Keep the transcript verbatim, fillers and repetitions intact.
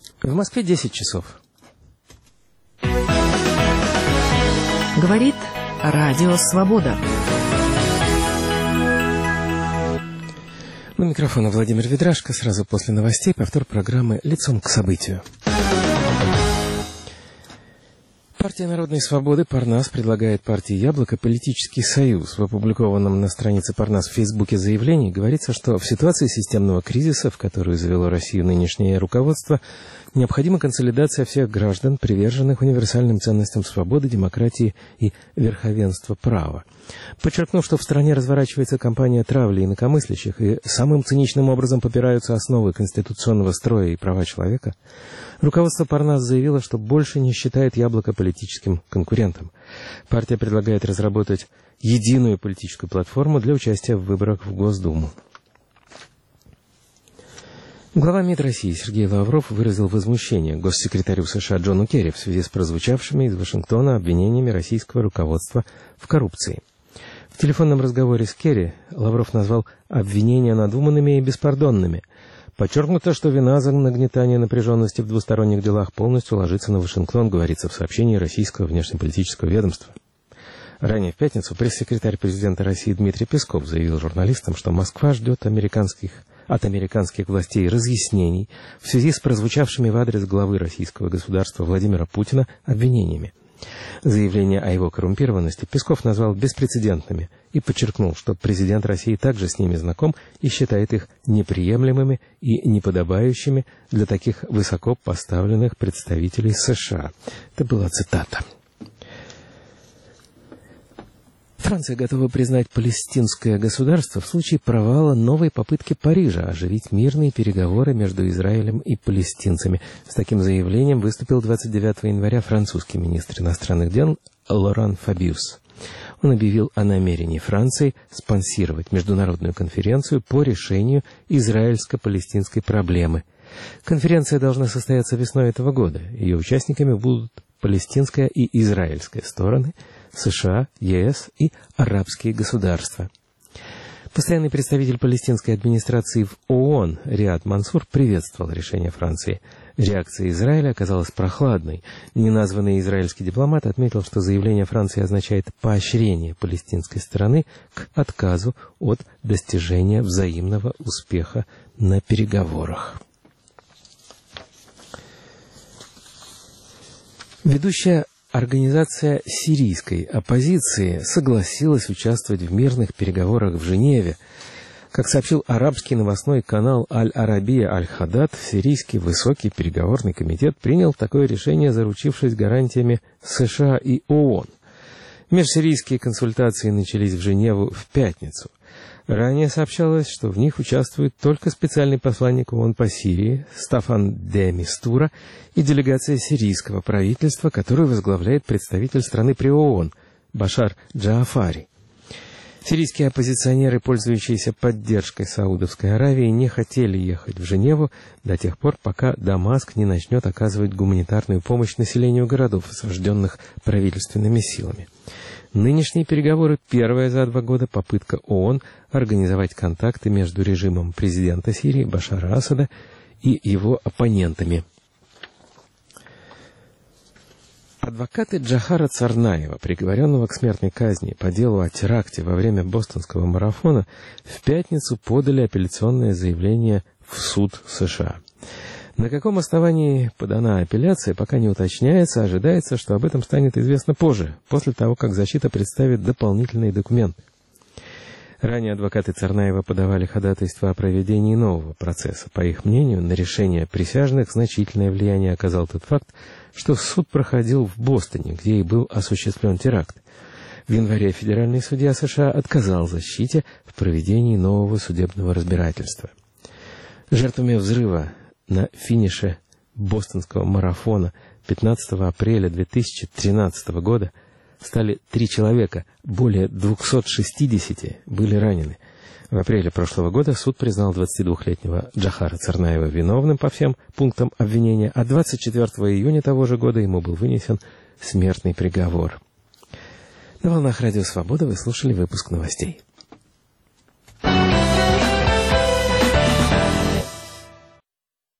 В Москве десять часов. Говорит Радио Свобода. У микрофона Владимир Ведрашко. Сразу после новостей повтор программы «Лицом к событию». Партия народной свободы «Парнас» предлагает партии «Яблоко» политический союз. В опубликованном на странице «Парнас» в Фейсбуке заявлении говорится, что в ситуации системного кризиса, в которую завело Россию нынешнее руководство, необходима консолидация всех граждан, приверженных универсальным ценностям свободы, демократии и верховенства права. Подчеркнув, что в стране разворачивается кампания травли инакомыслящих и самым циничным образом попираются основы конституционного строя и права человека, руководство «Парнас» заявило, что больше не считает «Яблоко» политическим конкурентом. Партия предлагает разработать единую политическую платформу для участия в выборах в Госдуму. Глава МИД России Сергей Лавров выразил возмущение госсекретарю США Джону Керри в связи с прозвучавшими из Вашингтона обвинениями российского руководства в коррупции. В телефонном разговоре с Керри Лавров назвал обвинения надуманными и беспардонными. Подчеркнуто, что вина за нагнетание напряженности в двусторонних делах полностью ложится на Вашингтон, говорится в сообщении российского внешнеполитического ведомства. Ранее в пятницу пресс-секретарь президента России Дмитрий Песков заявил журналистам, что Москва ждет американских, от американских властей разъяснений в связи с прозвучавшими в адрес главы российского государства Владимира Путина обвинениями. Заявления о его коррумпированности Песков назвал беспрецедентными и подчеркнул, что президент России также с ними знаком и считает их неприемлемыми и неподобающими для таких высоко поставленных представителей США. Это была цитата. Франция готова признать палестинское государство в случае провала новой попытки Парижа оживить мирные переговоры между Израилем и палестинцами. С таким заявлением выступил двадцать девятого января французский министр иностранных дел Лоран Фабиус. Он объявил о намерении Франции спонсировать международную конференцию по решению израильско-палестинской проблемы. Конференция должна состояться весной этого года. Ее участниками будут палестинская и израильская стороны, США, ЕС и арабские государства. Постоянный представитель палестинской администрации в ООН Риад Мансур приветствовал решение Франции. Реакция Израиля оказалась прохладной. Неназванный израильский дипломат отметил, что заявление Франции означает поощрение палестинской стороны к отказу от достижения взаимного успеха на переговорах. Ведущая Организация сирийской оппозиции согласилась участвовать в мирных переговорах в Женеве. Как сообщил арабский новостной канал Аль-Арабия Аль-Хадад, сирийский высокий переговорный комитет принял такое решение, заручившись гарантиями США и ООН. Межсирийские консультации начались в Женеву в пятницу. Ранее сообщалось, что в них участвует только специальный посланник ООН по Сирии Стаффан де Мистура и делегация сирийского правительства, которую возглавляет представитель страны при ООН Башар Джаафари. Сирийские оппозиционеры, пользующиеся поддержкой Саудовской Аравии, не хотели ехать в Женеву до тех пор, пока Дамаск не начнет оказывать гуманитарную помощь населению городов, осажденных правительственными силами. Нынешние переговоры – первая за два года попытка ООН организовать контакты между режимом президента Сирии Башара Асада и его оппонентами. Адвокаты Джохара Царнаева, приговоренного к смертной казни по делу о теракте во время бостонского марафона, в пятницу подали апелляционное заявление в суд США. На каком основании подана апелляция, пока не уточняется, ожидается, что об этом станет известно позже, после того, как защита представит дополнительные документы. Ранее адвокаты Царнаева подавали ходатайство о проведении нового процесса. По их мнению, на решение присяжных значительное влияние оказал тот факт, что суд проходил в Бостоне, где и был осуществлен теракт. В январе федеральный судья США отказал защите в проведении нового судебного разбирательства. Жертвами взрыва на финише бостонского марафона пятнадцатого апреля две тысячи тринадцатого года стали три человека, более двухсот шестидесяти были ранены. В апреле прошлого года суд признал двадцатидвухлетнего Джохара Царнаева виновным по всем пунктам обвинения, а двадцать четвёртого июня того же года ему был вынесен смертный приговор. На волнах Радио Свобода вы слушали выпуск новостей.